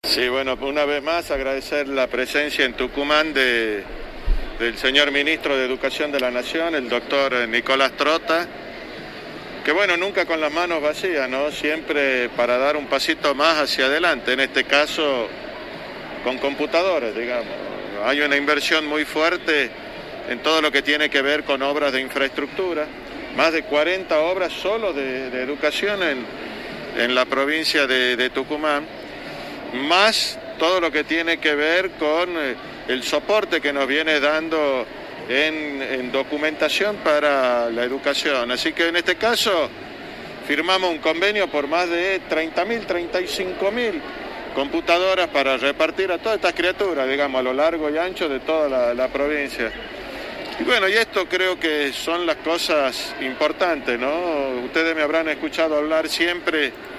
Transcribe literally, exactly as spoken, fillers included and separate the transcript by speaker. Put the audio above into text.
Speaker 1: Sí, bueno, una vez más agradecer la presencia en Tucumán de, del señor ministro de Educación de la Nación, el doctor Nicolás Trota, que bueno, nunca con las manos vacías, ¿no? Siempre para dar un pasito más hacia adelante, en este caso con computadores, digamos. Hay una inversión muy fuerte en todo lo que tiene que ver con obras de infraestructura, más de cuarenta obras solo de, de educación en, en la provincia de, de Tucumán, más todo lo que tiene que ver con el soporte que nos viene dando en, en documentación para la educación. Así que en este caso firmamos un convenio por más de treinta mil, treinta y cinco mil computadoras para repartir a todas estas criaturas, digamos, a lo largo y ancho de toda la, la provincia. Y bueno, y esto creo que son las cosas importantes, ¿no? Ustedes me habrán escuchado hablar siempre